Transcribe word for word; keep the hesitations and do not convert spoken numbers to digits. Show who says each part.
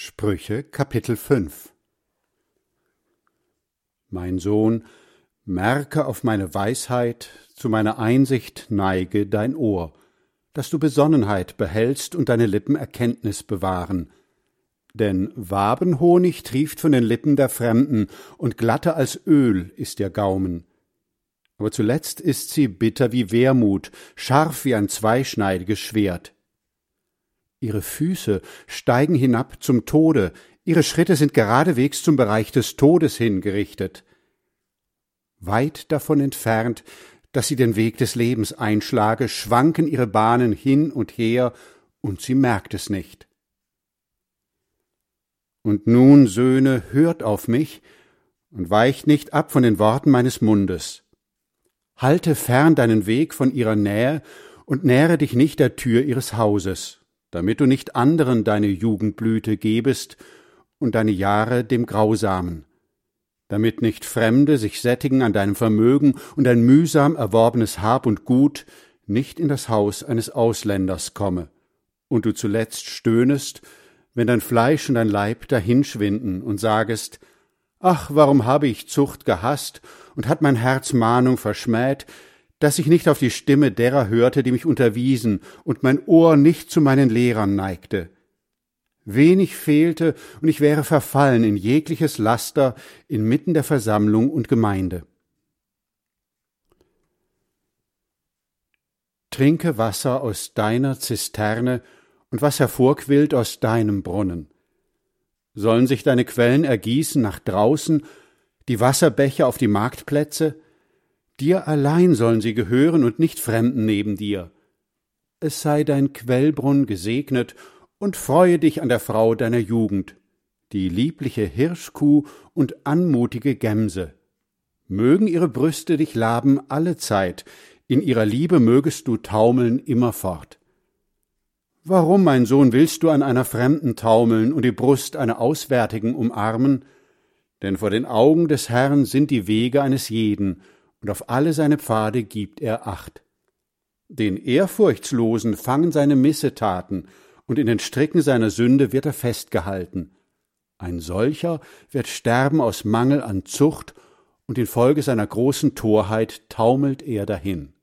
Speaker 1: Sprüche Kapitel fünf. Mein Sohn, merke auf meine Weisheit, zu meiner Einsicht neige dein Ohr, dass du Besonnenheit behältst und deine Lippen Erkenntnis bewahren. Denn Wabenhonig trieft von den Lippen der Fremden, und glatter als Öl ist ihr Gaumen. Aber zuletzt ist sie bitter wie Wermut, scharf wie ein zweischneidiges Schwert. Ihre Füße steigen hinab zum Tode, ihre Schritte sind geradewegs zum Bereich des Todes hingerichtet. Weit davon entfernt, dass sie den Weg des Lebens einschlage, schwanken ihre Bahnen hin und her, und sie merkt es nicht. Und nun, Söhne, hört auf mich und weicht nicht ab von den Worten meines Mundes. Halte fern deinen Weg von ihrer Nähe und nähere dich nicht der Tür ihres Hauses, damit du nicht anderen deine Jugendblüte gebest und deine Jahre dem Grausamen, damit nicht Fremde sich sättigen an deinem Vermögen und dein mühsam erworbenes Hab und Gut nicht in das Haus eines Ausländers komme, und du zuletzt stöhnest, wenn dein Fleisch und dein Leib dahinschwinden und sagest, ach, warum habe ich Zucht gehasst und hat mein Herz Mahnung verschmäht, dass ich nicht auf die Stimme derer hörte, die mich unterwiesen, und mein Ohr nicht zu meinen Lehrern neigte. Wenig fehlte, und ich wäre verfallen in jegliches Laster inmitten der Versammlung und Gemeinde. Trinke Wasser aus deiner Zisterne und was hervorquillt aus deinem Brunnen. Sollen sich deine Quellen ergießen nach draußen, die Wasserbecher auf die Marktplätze? Dir allein sollen sie gehören und nicht Fremden neben dir. Es sei dein Quellbrunn gesegnet, und freue dich an der Frau deiner Jugend, die liebliche Hirschkuh und anmutige Gemse. Mögen ihre Brüste dich laben alle Zeit, in ihrer Liebe mögest du taumeln immerfort. Warum, mein Sohn, willst du an einer Fremden taumeln und die Brust einer Auswärtigen umarmen? Denn vor den Augen des Herrn sind die Wege eines jeden, und auf alle seine Pfade gibt er Acht. Den Ehrfurchtslosen fangen seine Missetaten, und in den Stricken seiner Sünde wird er festgehalten. Ein solcher wird sterben aus Mangel an Zucht, und infolge seiner großen Torheit taumelt er dahin.